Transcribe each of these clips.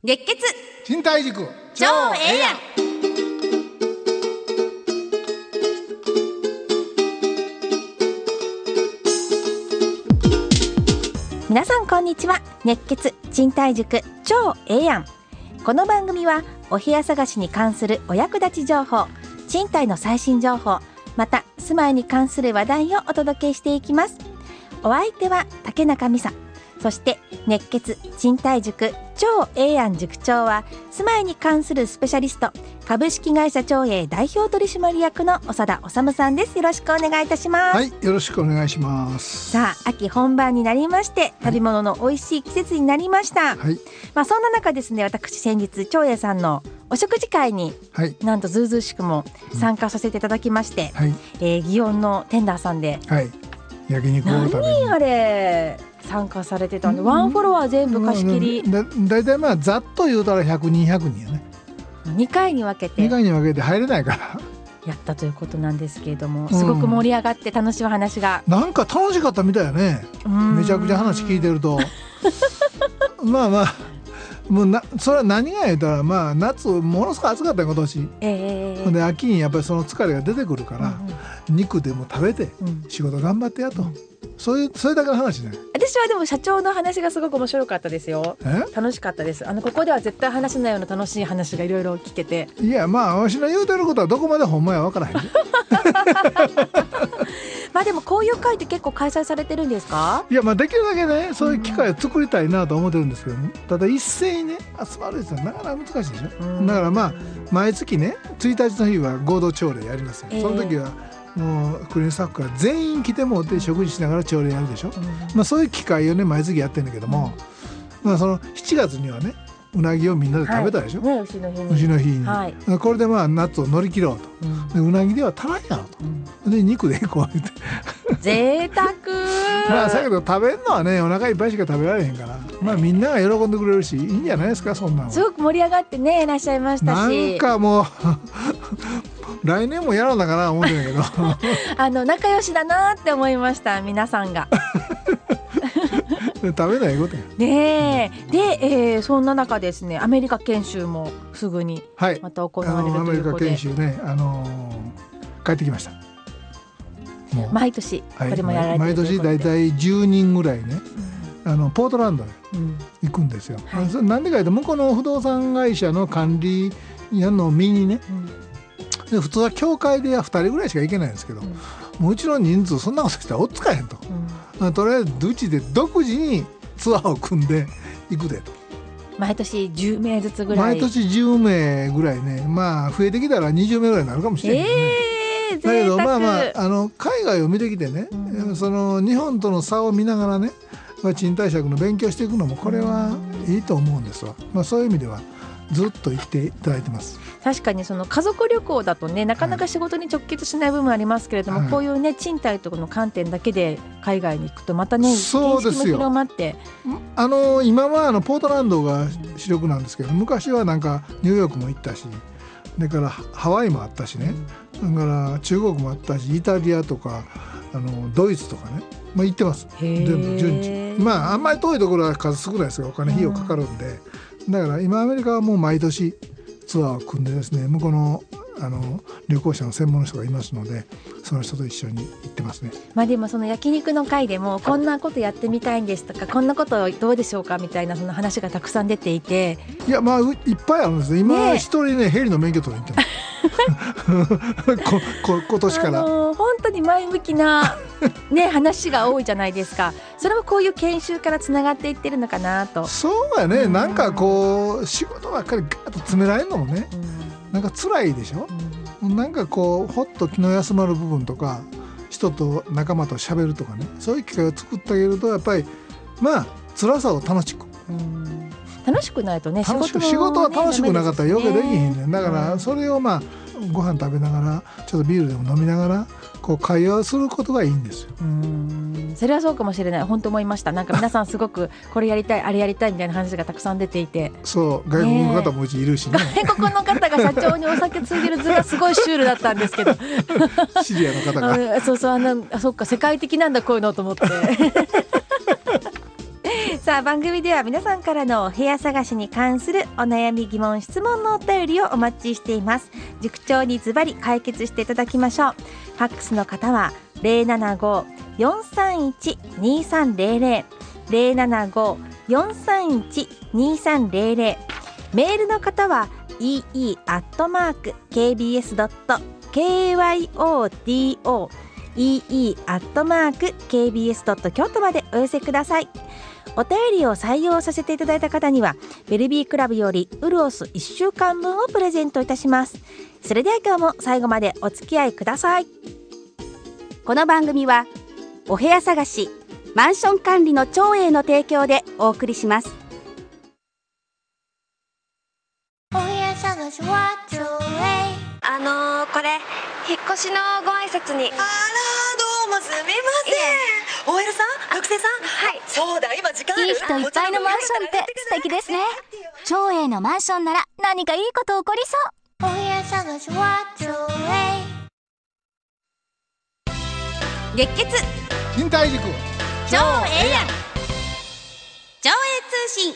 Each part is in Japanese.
月血賃貸塾超ええやん。皆さんこんにちは。熱血賃貸塾超ええやん。この番組はお部屋探しに関するお役立ち情報、賃貸の最新情報、また住まいに関する話題をお届けしていきます。お相手は竹中美沙、そして熱血賃貸塾超ええやん塾長は住まいに関するスペシャリスト、株式会社長英代表取締役の長田治さんです。よろしくお願いいたします。 はい、よろしくお願いします。 さあ、秋本番になりまして、食べ物の美味しい季節になりました、 はい、 そんな中ですね、私先日長英さんのお食事会に、 はい、 なんとずうずうしくも参加させていただきまして、 はい、 祇園のテンダーさんで、 はい、焼肉を食べに。 何あれ参加されてたんで、ワンフロア全部貸し切り、 だいたいざっと言うたら100人100人やね。 2回に分けて入れないからやったということなんですけれども、すごく盛り上がって楽しい話が、 なんか楽しかったみたいやね。めちゃくちゃ話聞いてるとまあもうそれは何が言うたら、夏ものすごく暑かったよ今年、で秋にやっぱりその疲れが出てくるから、肉でも食べて仕事頑張ってやと、それだけの話ね。 私はでも社長の話がすごく面白かったですよ。楽しかったです。ここでは絶対話せないような楽しい話がいろいろ聞けて、 いやわしの言うてることはどこまでほんまや分からへんでもこういう会って結構開催されてるんですか？ いやできるだけね、そういう機会を作りたいなと思ってるんですけど、ただ一斉にね集まる人はなかなか難しいでしょ。だから毎月ね1日の日は合同朝礼やりますよ、その時はもうクリーンスタッフが全員来てもって食事しながら朝礼やるでしょ、そういう機会をね毎月やってるんだけども、その7月にはねうなぎをみんなで食べたでしょ、 牛の日に、 これで夏を乗り切ろうと、でうなぎでは足らんやろと、で肉でこう言って贅沢だけど食べるのはねお腹いっぱいしか食べられへんから、みんなが喜んでくれるしいいんじゃないですか。そんなのすごく盛り上がってねいらっしゃいましたし、 なんかもう来年もやろうだかな思ってんだけど仲良しだなって思いました、皆さんが食べないことやねで、そんな中ですね、アメリカ研修もすぐにまた行われるということで、 アメリカ研修ね、帰ってきました。もう毎年これもやられてるということで、 毎年だいたい10人ぐらいね、ポートランドへ行くんですよ、なんでかいうと向こうの不動産会社の管理屋の見にね、で普通は教会で2人ぐらいしか行けないんですけど、もううちの人数そんなことしたら追っつかへんと、とりあえずうちで独自にツアーを組んで行くでと。 毎年10名ずつぐらい、 毎年10名ぐらいね、増えてきたら20名ぐらいになるかもしれないね、だけど海外を見てきてね、その日本との差を見ながらね、賃貸借の勉強していくのもこれはいいと思うんですわ、そういう意味ではずっと行っていただいてます。 確かにその家族旅行だとねなかなか仕事に直結しない部分ありますけれども、こういうね賃貸とかの観点だけで海外に行くとまたね見識も広まって、 今はポートランドが主力なんですけど、昔はなんかニューヨークも行ったし、だからハワイもあったしね、だから中国もあったし、イタリアとかドイツとかね、行ってます。全部順次、あんまり遠いところは数少ないですがお金費用かかるんで、だから今アメリカはもう毎年ツアーを組んでですね、向こうの旅行者の専門の人がいますので、その人と一緒に行ってますね。 でもその焼肉の会でもこんなことやってみたいんですとか、こんなことどうでしょうかみたいなその話がたくさん出ていて、 いやいっぱいあるんですね。今一人ねヘリの免許取りに行ってます今年から本当に前向きな、話が多いじゃないですか。それもこういう研修からつながっていってるのかなと。 そうやね、なんかこう仕事ばっかりガーッと詰められるのもね、なんか辛いでしょ、なんかこうほっと気の休まる部分とか、人と仲間と喋るとかね、そういう機会を作ってあげるとやっぱり辛さを楽しく、 楽しくないとね、 仕事は楽しくなかったら余計できへんねん。だからそれをご飯食べながらちょっとビールでも飲みながらこう会話することがいいんですよ。 それはそうかもしれない。本当思いました。なんか皆さんすごくこれやりたいあれやりたいみたいな話がたくさん出ていて、 そう外国の方もうちいるしね、 外国の方が社長にお酒ついでる図がすごいシュールだったんですけどシリアの方がそっか世界的なんだこういうのと思ってさあ、番組では皆さんからのお部屋探しに関するお悩み、疑問、質問のお便りをお待ちしています。塾長にズバリ解決していただきましょう。ファックスの方は 075-431-2300 075-431-2300、メールの方は ee@kbs.kyodo ee@kbs.kyoto までお寄せください。お便りを採用させていただいた方にはベルビークラブよりウルオス1週間分をプレゼントいたします。それでは今日も最後までお付き合いください。この番組はお部屋探し、マンション管理の長英の提供でお送りします。 お部屋探しは長英。 これ引っ越しのご挨拶に。 あら、どうもすみません。OL さん、学生さん。 はい。 そうだ、今時間ある。 いい人いっぱいのマンションって素敵ですね。長英のマンションなら何かいいこと起こりそう。お部屋探しは長英。 月血新体塾長英やん、長英通信。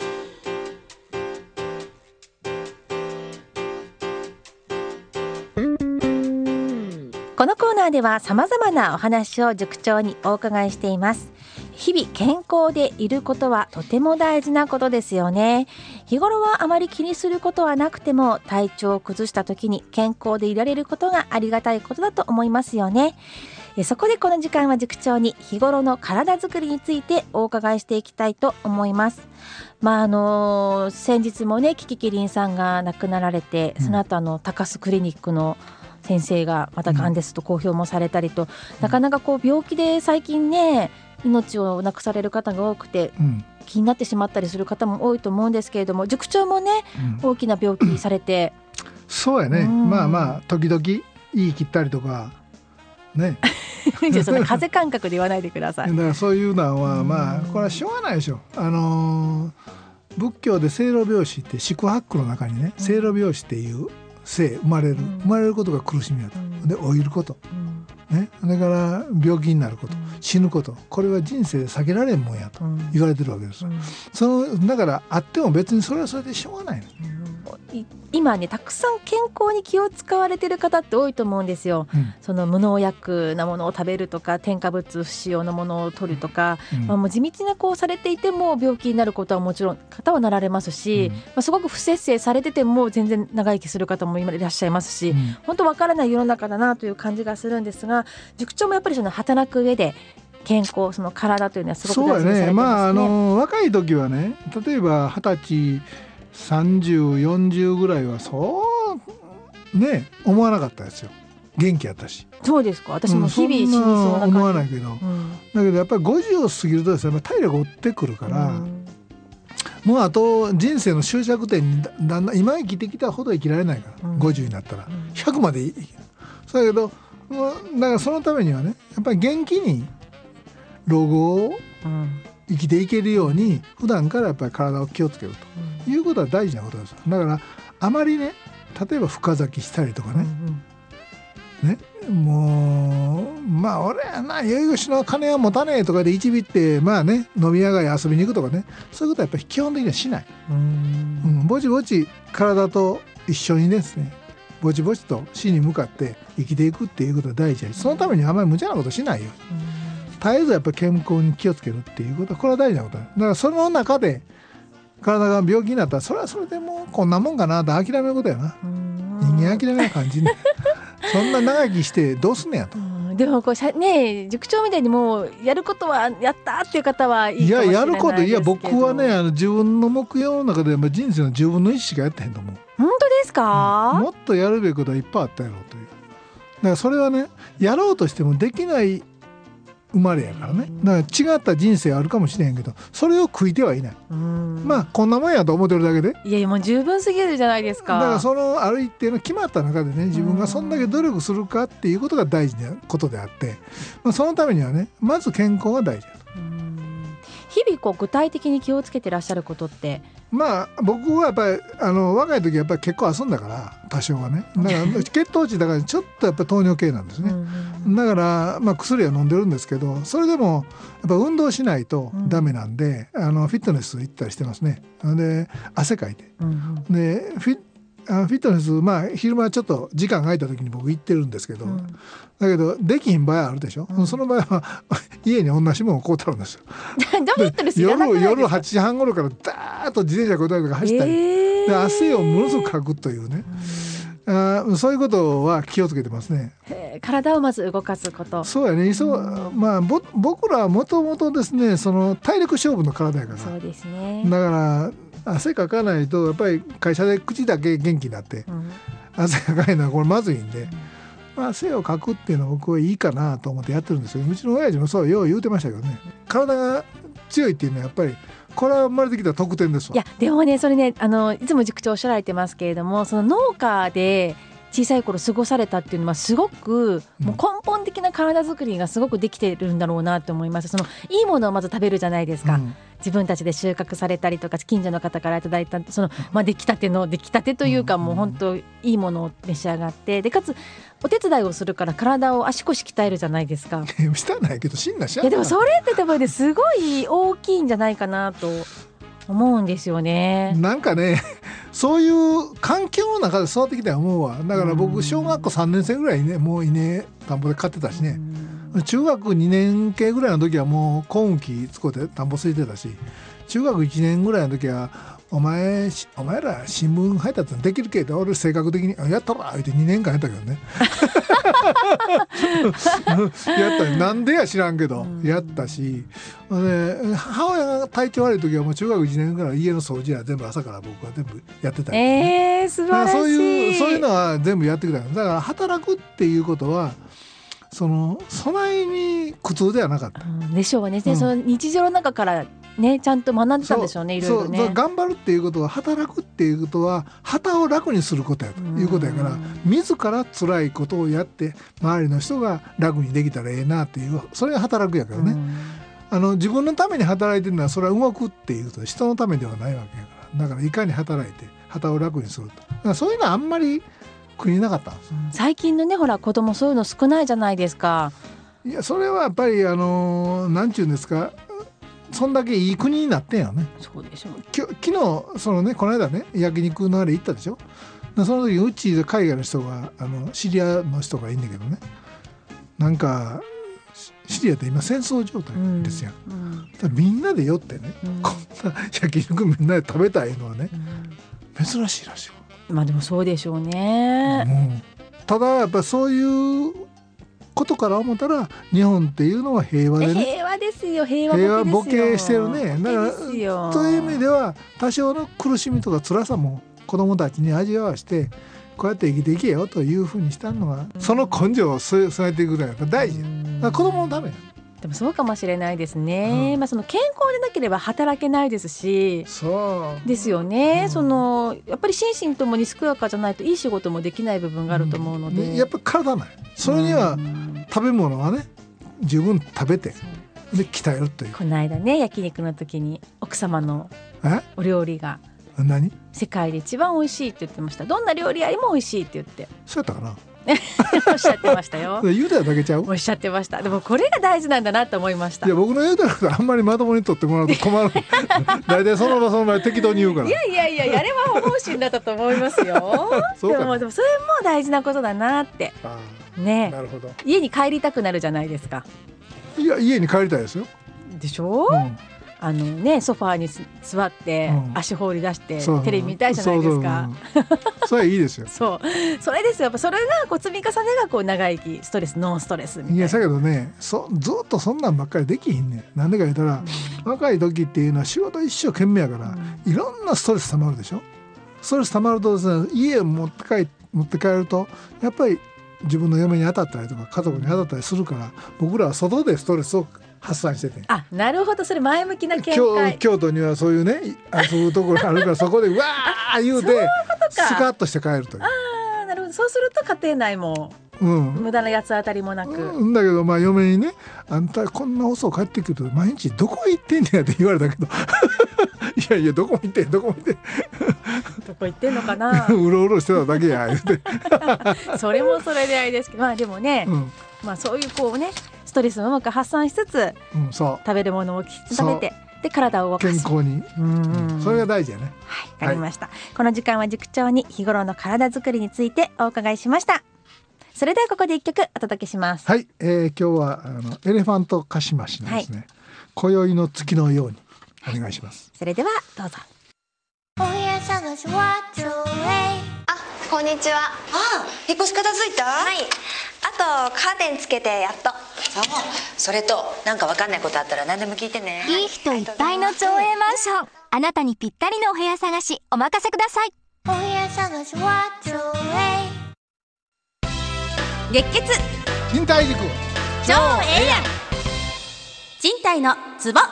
このコーナーでは様々なお話を塾長にお伺いしています。日々健康でいることはとても大事なことですよね。日頃はあまり気にすることはなくても、体調を崩した時に健康でいられることがありがたいことだと思いますよね。そこでこの時間は塾長に日頃の体づくりについてお伺いしていきたいと思います。先日もね、キキキリンさんが亡くなられて、その後高須クリニックの先生がまたがんですと公表もされたりと、なかなか病気で最近ね、命を亡くされる方が多くて、気になってしまったりする方も多いと思うんですけれども、塾長もね、大きな病気されて、 そうやね、時々言い切ったりとかねじゃあその風感覚で言わないでください。 だからそういうのはこれはしょうがないでしょ。仏教で生老病死って、四苦八苦の中にね、生老病死っていう生まれることが苦しみだと、で老いること、ね、だから病気になること、死ぬこと、これは人生で避けられんもんやと言われてるわけです。だからあっても別にそれはそれでしょうがないの。 今ね、たくさん健康に気を使われてる方って多いと思うんですよ。その無農薬なものを食べるとか、添加物不使用のものを取るとか、もう地道なされていても病気になることはもちろん方はなられますし、すごく不節制されてても全然長生きする方も今いらっしゃいますし、本当わからない世の中だなという感じがするんですが、塾長もやっぱりその働く上で健康、その体というのはすごく大事にされてますね。 若い時はね、例えば20歳30、40ぐらいはそうね思わなかったですよ。元気やったし。 そうですか。私も日々死にそうな感じ、 思わないけど、だけどやっぱり50を過ぎるとですね、体力落ってくるから、もうあと人生の終着点にだんだん、今生きてきたほど生きられないから、50になったら100までいい。そうだけど、だからそのためにはね、やっぱり元気に老後を生きていけるように、普段からやっぱり体を気をつけるということは大事なことです。だからあまりね、例えば深酒したりとかね、もう俺はな、酔い越しの金は持たねえとかで一ビって飲み屋街遊びに行くとかね、そういうことはやっぱり基本的にはしない。ぼちぼち体と一緒にですね、ぼちぼちと死に向かって生きていくっていうことが大事です。そのためにあまり無茶なことしないよ。絶えずやっぱり健康に気をつけるっていうことは、これは大事なことだ。だからその中で体が病気になったら、それはそれでもうこんなもんかなと諦めることやな。人間諦めな感じねそんな長生きしてどうすんねやと。 でもね、塾長みたいにもうやることはやったっていう方はいいかもしれないですけど。 やること、僕はね、自分の目標の中で人生の10分の1しかやってへんと思う。 本当ですか？ もっとやるべきことはいっぱいあったやろうという。だからそれはね、やろうとしてもできない生まれやからね。だから違った人生あるかもしれへんけど、それを悔いてはいない。こんなもんやと思ってるだけで、 いやもう十分すぎるじゃないですか。 だからそのある一定の決まった中でね、自分がそんだけ努力するかっていうことが大事なことであって、そのためにはね、まず健康が大事だと。 日々具体的に気をつけてらっしゃることって、 まあ僕はやっぱり若い時はやっぱり結構遊んだから多少はね、だから血糖値だからちょっとやっぱり糖尿系なんですね、だからまあ薬は飲んでるんですけど、それでもやっぱ運動しないとダメなんで、フィットネス行ったりしてますね。で汗かいて、でフィットネス、まあ昼間ちょっと時間が空いた時に僕行ってるんですけど、だけどできひん場合あるでしょ、その場合は家に同じものを買うたるんですよどうフィットネスいらなくないですか？ 夜8時半頃からダーッと自転車こいたりとか走ったり、で汗をものすごくかくというね、そういうことは気をつけてますね。 体をまず動かすこと。 そうやね。まあ僕らはもともとですね、その体力勝負の体やから。 そうですね。 だから汗かかないとやっぱり会社で口だけ元気になって、汗かかないのはこれまずいんで、まあ、汗をかくっていうのは僕はいいかなと思ってやってるんですけど、うちの親父もそうよう言うてましたけどね、体が強いっていうのはやっぱりこれは生まれてきた特典ですわ。 いやでもね、それね、いつも塾長おっしゃられてますけれども、その農家で小さい頃過ごされたっていうのはすごくもう根本的な体作りがすごくできてるんだろうなと思います。そのいいものをまず食べるじゃないですか、自分たちで収穫されたりとか近所の方からいただいたその、出来たてというか、もう本当いいものを召し上がって、でかつお手伝いをするから体を足腰鍛えるじゃないですかしたないけどしんなしゃいやでもそれって多分ねすごい大きいんじゃないかなと思うんですよね。 なんかねそういう環境の中で育ってきたと思うわ。だから僕小学校3年生ぐらいにね、もう稲田んぼで飼ってたしね、中学2年系ぐらいの時はもう耕運機使って田んぼすいてたし、中学1年ぐらいの時はお前ら新聞配達できるけど、俺性格的にやったらって2年間やったけどねやったなんでや知らんけどやったし、で母親が体調悪い時はもう中学1年ぐらい家の掃除は全部朝から僕は全部やってたり、ね、 素晴らしい。 そういうのは全部やってきた。だから働くっていうことはその備えに苦痛ではなかった、 でしょうね、その日常の中からねちゃんと学んでたんでしょうね。いろいろね。 そう頑張るっていうことは、働くっていうことは旗を楽にすることやということやから、自ら辛いことをやって周りの人が楽にできたらええなっていう、それが働くやからね。自分のために働いてるのはそれは動くっていうと人のためではないわけやから、だからいかに働いて旗を楽にすると、だからそういうのはあんまり国なかったんです。 最近のねほら子供そういうの少ないじゃないですか。 いやそれはやっぱりなんちゅうんですか、そんだけいい国になってんよね。 そうでしょう。 昨日そのねこの間ね焼肉のあれ行ったでしょ。その時うちで海外の人がシリアの人がいいんだけどね、なんかシリアって今戦争状態ですよ、みんなで酔ってね、こんな焼肉みんなで食べたいのはね、珍しいらしい。 まあでもそうでしょうね、 ただやっぱりそういうことから思ったら日本っていうのは平和でね、 平和ですよ。平和ボケしてるね。だからそういう意味では多少の苦しみとか辛さも子どもたちに味わわしてこうやって生きていけよというふうにしたのが、その根性を添えていくぐらいやっぱ大事や。だから子どものためや。 でもそうかもしれないですね、その健康でなければ働けないですし、 そうですよね、やっぱり心身ともに健やかじゃないといい仕事もできない部分があると思うので、 やっぱり体ない。それには食べ物はね十分食べてで鍛えるという。 この間ね焼肉の時に奥様のお料理が何世界で一番美味しいって言ってました。どんな料理よりも美味しいって言ってそうやったかなおっしゃってましたよ言うたらだけちゃう。 おっしゃってました。でもこれが大事なんだなと思いました。 いや僕の言うたらあんまりまともに取ってもらうと困る大体その場適当に言うから。 いややれば方針だったと思いますよそうか。 でもそれも大事なことだなってね。 なるほど。 家に帰りたくなるじゃないですか。 いや家に帰りたいですよ。 でしょ、ソファーに座って、足放り出してテレビ見たいじゃないですか。 それはいいですよそれですよ。やっぱそれが積み重ねが長生き、ストレスノンストレスみたいな。 いやだけどねずっとそんなんばっかりできひんねん。なんでか言ったら、若い時っていうのは仕事一生懸命やから、いろんなストレス溜まるでしょ。ストレス溜まるとですね、家を持って帰るとやっぱり自分の嫁に当たったりとか家族に当たったりするから、僕らは外でストレスを発散してて。 なるほど、それ前向きな見解。 京都にはそういうね遊ぶところあるからそこでうわー言うてスカッとして帰るという。 なるほど。そうすると家庭内も無駄な八つ当たりもなく、 だけど嫁にね、あんたこんな遅く帰ってくると毎日どこ行ってんねやって言われたけどやいやどこ行ってどこ行ってんのかなうろうろしてただけや言うてそれもそれであれですけど、まあでもね、そういうこうねストレスをうまく発散しつつ、食べるものをきちっと食べてで体を動かす健康に、それが大事やね。 はい、わかりました、この時間は塾長に日頃の体づくりについてお伺いしました。それではここで一曲お届けします。 はい、今日はエレファントカシマシのですね、今宵の月のようにお願いします。 それではどうぞ。 お部屋探しはちょえ。 こんにちは。 引っ越し片付いた？ はい。あとカーテンつけてやっと。 それとなんかわかんないことあったら何でも聞いてね。 いい人いっぱいの町営マンション、あなたにぴったりのお部屋探しお任せください。お部屋探しはちょえ。 月血賃貸塾超ええやん、賃貸のツボ。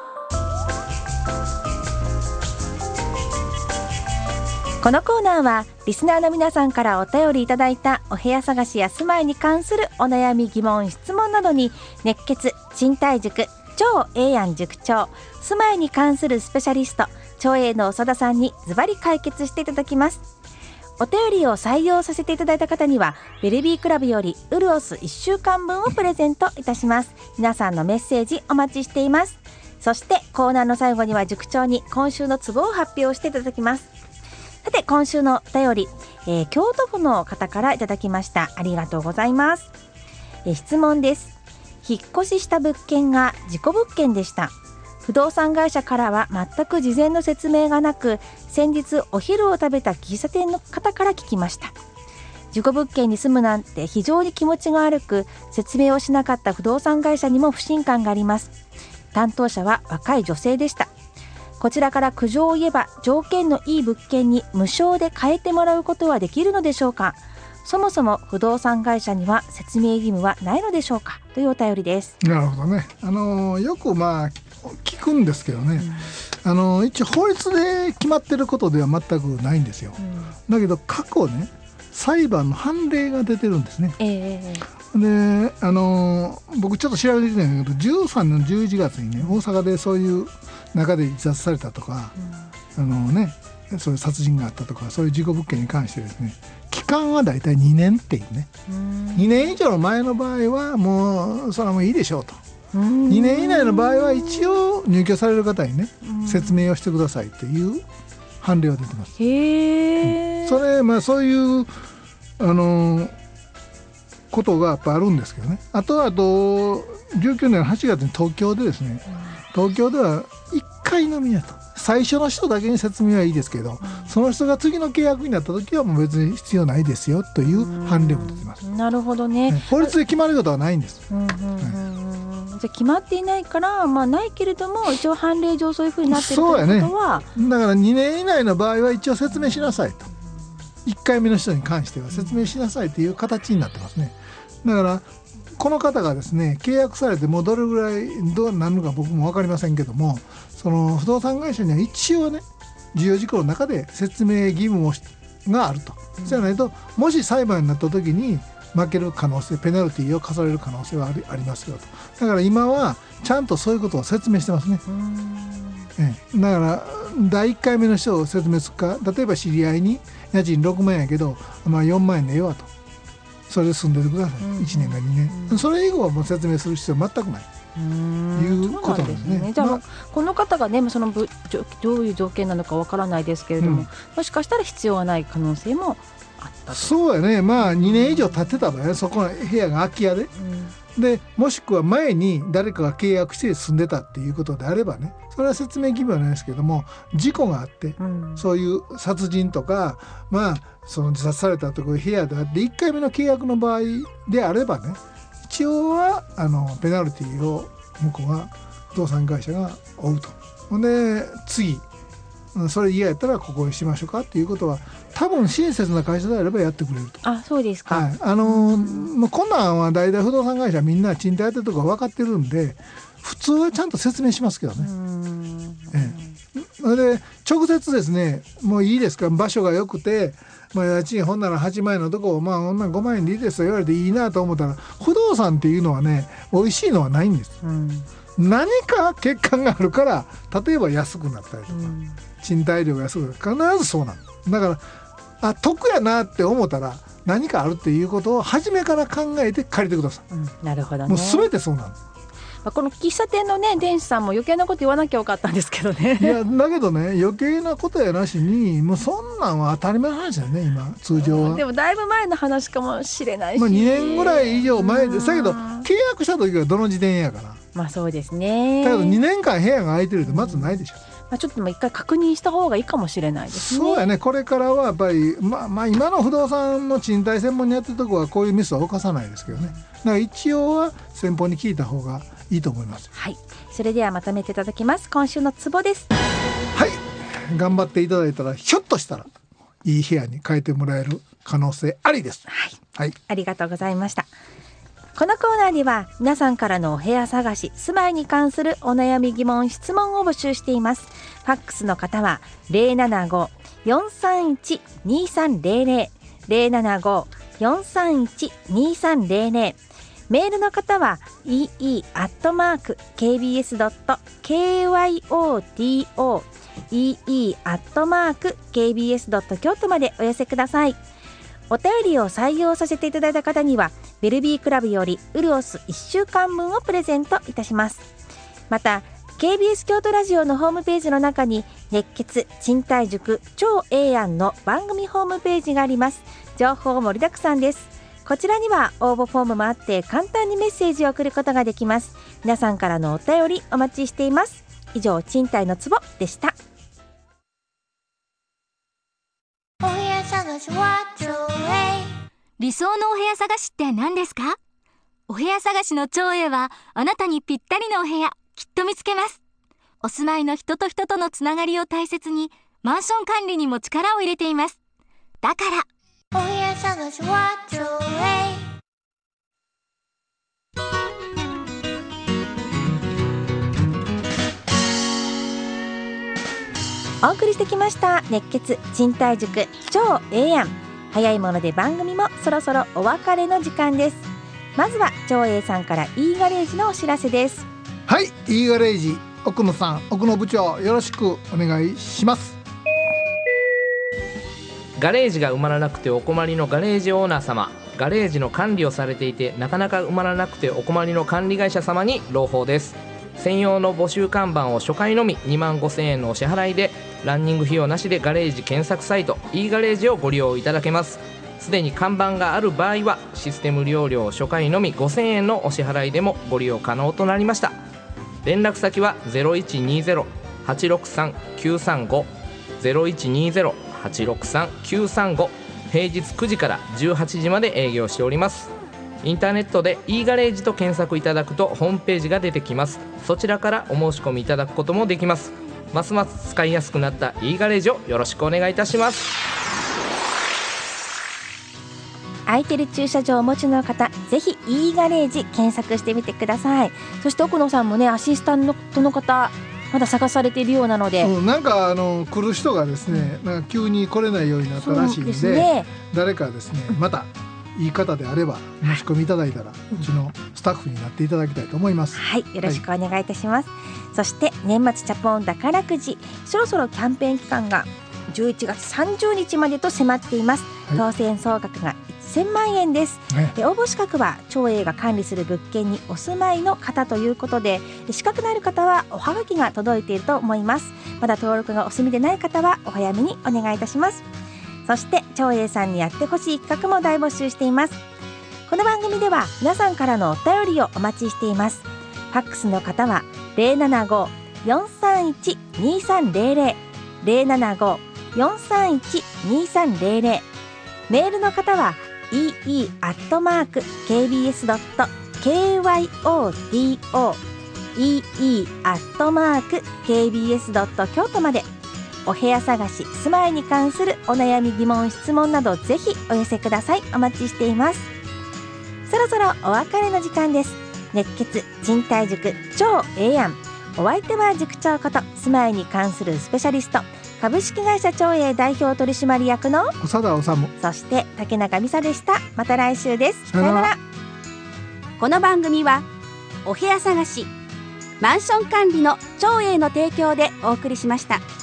このコーナーはリスナーの皆さんからお便りいただいたお部屋探しや住まいに関するお悩み疑問質問などに熱血賃貸塾超ええやん塾長、住まいに関するスペシャリスト超えの長田さんにズバリ解決していただきます。お便りを採用させていただいた方にはベルビークラブよりウルオス1週間分をプレゼントいたします。皆さんのメッセージお待ちしています。そしてコーナーの最後には塾長に今週のツボを発表していただきます。さて今週のお便り、京都府の方からいただきました。ありがとうございます。質問です。引っ越しした物件が事故物件でした。不動産会社からは全く事前の説明がなく、先日お昼を食べた喫茶店の方から聞きました。事故物件に住むなんて非常に気持ちが悪く、説明をしなかった不動産会社にも不信感があります。担当者は若い女性でした。こちらから苦情を言えば条件のいい物件に無償で変えてもらうことはできるのでしょうか。そもそも不動産会社には説明義務はないのでしょうか、というお便りです。 なるほどね。よく聞くんですけどね、一応法律で決まってることでは全くないんですよ、だけど過去ね裁判の判例が出てるんですね。で僕ちょっと調べてきたんだけど、13年の11月にね大阪でそういう中で自殺されたとか、そういう殺人があったとか、そういう事故物件に関してですね、期間はだいたい2年っていうね、2年以上の前の場合はもうそれはもういいでしょうと、2年以内の場合は一応入居される方にね説明をしてくださいっていう判例が出てます。そういうことがやっぱあるんですけどね。あと19年8月に東京でですね、東京では1回のみやと、最初の人だけに説明はいいですけど、その人が次の契約になった時はもう別に必要ないですよという判例も出てます。 なるほどね。 法律で決まることはないんです。 じゃあ決まっていないから、ないけれども一応判例上そういうふうになっているということは、 だから2年以内の場合は一応説明しなさいと、1回目の人に関しては説明しなさいという形になってますね。だからこの方がですね契約されてもうどれぐらいどうなるのか僕も分かりませんけども、その不動産会社には一応ね重要事項の中で説明義務があると、そうじゃないともし裁判になった時に負ける可能性、ペナルティーを課される可能性はありますよと。だから今はちゃんとそういうことを説明してますね。だから第1回目の人を説明するか、例えば知り合いに家賃6万円やけど、4万円でええわと、それで住んでてください、1年か2年、それ以後はもう説明する必要は全くないいうことなんですね。 じゃあ、この方がねどういう条件なのかわからないですけれども、もしかしたら必要がない可能性もあったと。 そうやね。2年以上経ってた場合、そこの部屋が空き家で、もしくは前に誰かが契約して住んでたっていうことであればね、それは説明義務はないですけども、事故があって、そういう殺人とか、その自殺されたという部屋であって1回目の契約の場合であればね、一応はペナルティを向こうは不動産会社が負うと。ほんで次それ嫌やったらここにしましょうかっていうことは多分親切な会社であればやってくれると。 そうですか。 もうこんなんは大体不動産会社みんな賃貸やってるとか分かってるんで、普通はちゃんと説明しますけどね。で直接ですね、もういいですか、場所が良くて、家賃ほんなら8万円のとこをほんなら5万円でいいですと言われていいなと思ったら、不動産っていうのはね美味しいのはないんです。 何か欠陥があるから例えば安くなったりとか、賃貸料が安くなる、必ずそうなの。だから得やなって思ったら何かあるっていうことを初めから考えて借りてください、 なるほどね。 もう全てそうなの。 この喫茶店のね店主さんも余計なこと言わなきゃよかったんですけどね。 いやだけどね、余計なことやなしにもうそんなんは当たり前の話だよね今通常は。 でもだいぶ前の話かもしれないし、 2年ぐらい以上前でだけど契約した時はどの時点やから。 まあそうですね。 だけど2年間部屋が空いてるってまずないでしょ。 ちょっともう一回確認した方がいいかもしれないですね。 そうやね。これからはやっぱり、今の不動産の賃貸専門にやってるところはこういうミスは犯さないですけどね。だから一応は先方に聞いた方がいいと思います。 はい、それではまとめていただきます。今週のツボです。 はい、頑張っていただいたらひょっとしたらいい部屋に変えてもらえる可能性ありです。 はい、 はい、 ありがとうございました。このコーナーでは皆さんからのお部屋探し、住まいに関するお悩み疑問質問を募集しています。ファックスの方は 075-431-2300 075-431-2300、メールの方は ee@kbs.kyoto ee@kbs.kyoto までお寄せください。お便りを採用させていただいた方にはベルビークラブよりウルオス1週間分をプレゼントいたします。また KBS 京都ラジオのホームページの中に熱血賃貸塾超ええやんの番組ホームページがあります。情報盛りだくさんです。こちらには応募フォームもあって簡単にメッセージを送ることができます。皆さんからのお便りお待ちしています。以上、賃貸のツボでした。 お部屋探しは超理想のお部屋探しって何ですか？お部屋探しの超英はあなたにぴったりのお部屋きっと見つけます。お住まいの人と人とのつながりを大切にマンション管理にも力を入れています。だからお部屋探しは超お送りしてきました熱血賃貸塾超ええやん。早いもので番組もそろそろお別れの時間です。まずは超ええさんから E ガレージのお知らせです。 はい、 E ガレージ奥野さん、奥野部長、よろしくお願いします。 ガレージが埋まらなくてお困りのガレージオーナー様、ガレージの管理をされていてなかなか埋まらなくてお困りの管理会社様に朗報です。専用の募集看板を初回のみ25,000円のお支払いでランニング費用なしでガレージ検索サイト E ガレージをご利用いただけます。すでに看板がある場合はシステム利用料初回のみ5,000円のお支払いでもご利用可能となりました。連絡先は 0120-863-935 0120-863-935、平日9時から18時まで営業しております。インターネットで E ガレージと検索いただくとホームページが出てきます。そちらからお申し込みいただくこともできます。ますます使いやすくなった E ガレージをよろしくお願いいたします。 空いてる駐車場をお持ちの方、ぜひ E ガレージ検索してみてください。そして奥野さんもね、アシスタントの方まだ探されているようなので、 なんか来る人がですね、なんか急に来れないようになったらしいん で、誰かですね、またいい方であれば申し込みいただいたら、うちのスタッフになっていただきたいと思います。 はい、よろしくお願いいたします。そして年末チャポン宝くじ、そろそろキャンペーン期間が11月30日までと迫っています。当選総額が1000万円です。応募資格は町営が管理する物件にお住まいの方ということで、資格のある方はおはがきが届いていると思います。まだ登録がお済みでない方はお早めにお願いいたします。そして町営さんにやってほしい企画も大募集しています。この番組では皆さんからのお便りをお待ちしています。ファックスの方は 075-431-2300 075-431-2300、メールの方は ee@kbs.kyoto ee@kbs.kyoto まで。お部屋探し、住まいに関するお悩み疑問質問などぜひお寄せください。お待ちしています。そろそろお別れの時間です。熱血賃貸塾超ええやん。お相手は塾長こと住まいに関するスペシャリスト、株式会社町営代表取締役の長田治、 そして竹中美沙でした。また来週です。 さよなら。 この番組はお部屋探し、 マンション管理の長英の提供でお送りしました。